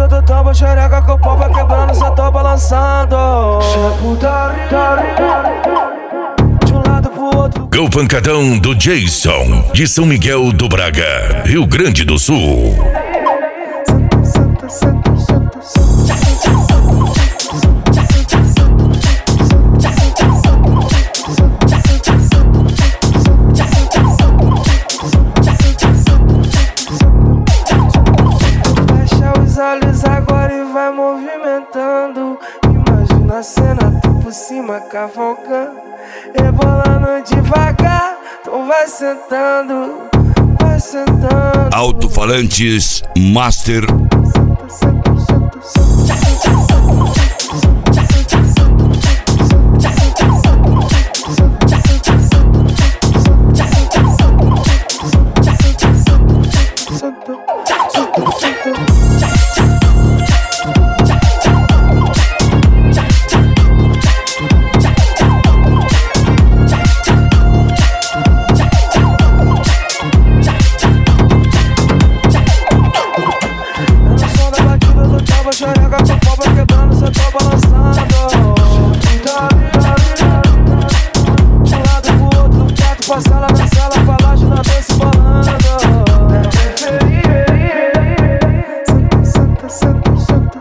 batida do tambo, xereca que o pau vai quebrando, só tô balançando. De um lado pro outro. Com o pancadão do Jason, de São Miguel do Braga, Rio Grande do Sul. Senta, senta, senta, fecha os olhos agora e vai movimentando. Imagina a cena, tu por cima cavalcando, rebolando devagar. Então vai sentando, vai sentando. Alto-falantes Master. Senta, senta, senta, senta. Xereca com o pau vai quebrando, cê tô balançando. De um lado pro outro, do quarto pra sala, da sala pra laje, na dança bolando. Senta, senta, senta,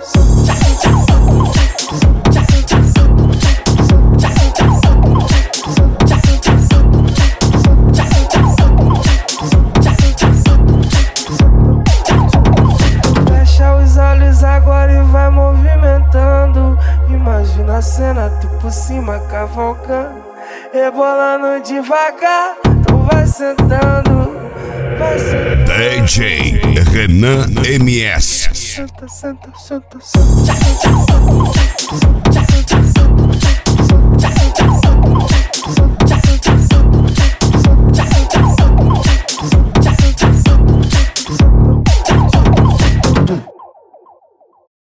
fecha os olhos agora e vai movimentando. Imagina a cena, tu por cima cavalcando, rebolando devagar. Então vai sentando, vai sentando. DJ Renan MS. Senta, senta, senta, senta.